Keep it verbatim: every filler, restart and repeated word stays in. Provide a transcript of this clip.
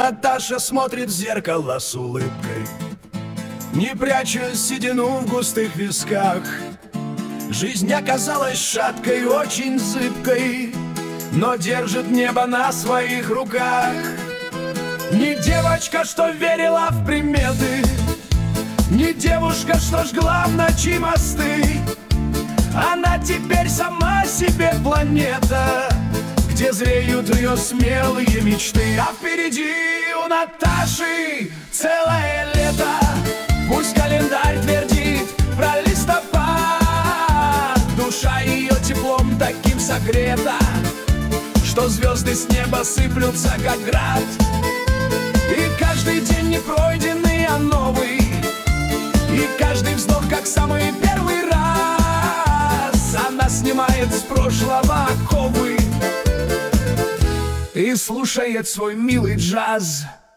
Наташа смотрит в зеркало с улыбкой, не пряча седину в густых висках. Жизнь оказалась шаткой, очень зыбкой, но держит небо на своих руках. Не девочка, что верила в приметы, не девушка, что жгла в ночи мосты. Она теперь сама себе планета, где зреют ее смелые мечты. А впереди у Наташи целое лето. Пусть календарь твердит про листопад, душа ее теплом таким согрета, что звезды с неба сыплются, как град. И каждый день не пройденный, а новый, и каждый вздох, как самый первый раз. Она снимает с прошлого оковы и слушает свой милый джаз.